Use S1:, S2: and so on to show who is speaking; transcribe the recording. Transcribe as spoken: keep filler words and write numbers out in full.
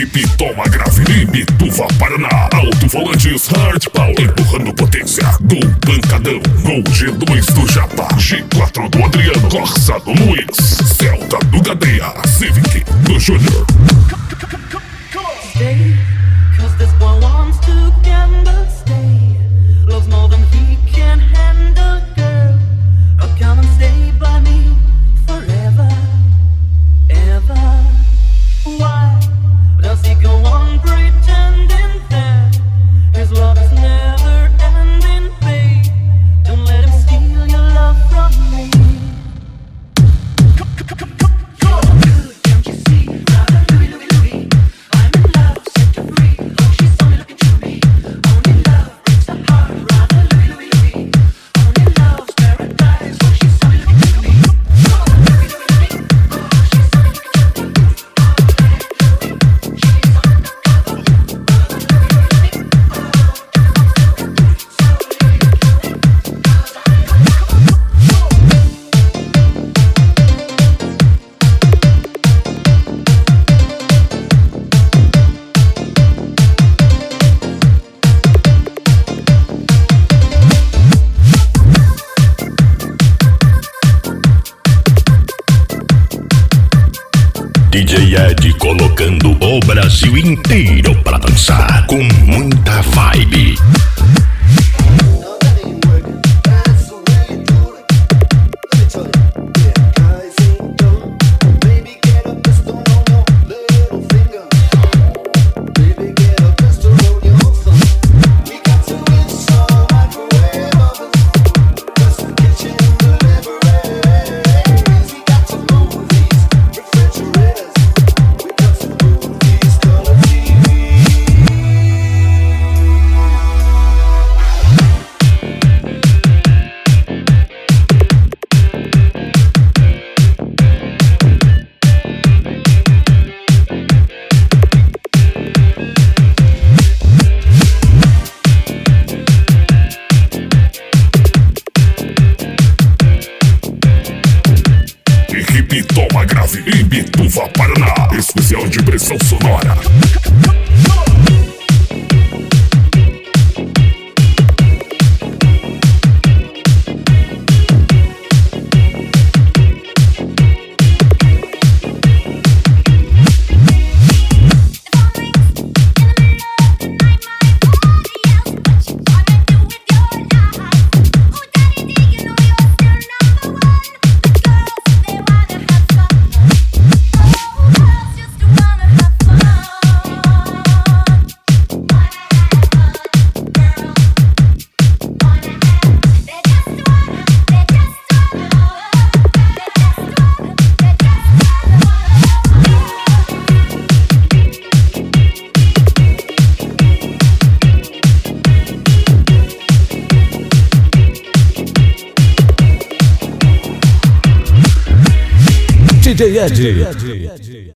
S1: Equipe Toma Grave em Bituva, Paraná. Alto-falantes Hard Power, empurrando potência do Pancadão. Gol G dois do Japa, G quatro do Adriano, Corsa do Luiz, Celta do Gadeia, Civic do Júnior.
S2: Stay, cause this boy wants to gamble. Stay, loves more than he can handle, girl. Oh, come and stay by me forever, ever. Why does he go on pretending that his love is never ending, babe? Don't let him steal your love from me. Can't you see? Louie, Louie, Louie, I'm in love, set you free. Oh, she saw me looking through me. Only love breaks the heart. Rather Louie, Louie, Louie, only love's paradise. Oh, she saw me looking through me. Oh, Louie, Louie, Louie, oh, she saw me looking through me.
S3: D J Ed colocando o Brasil inteiro pra dançar com muita vibe.
S1: Equipe Toma Grave em Bituva, Paraná. Especial de pressão sonora.
S4: D J Ed.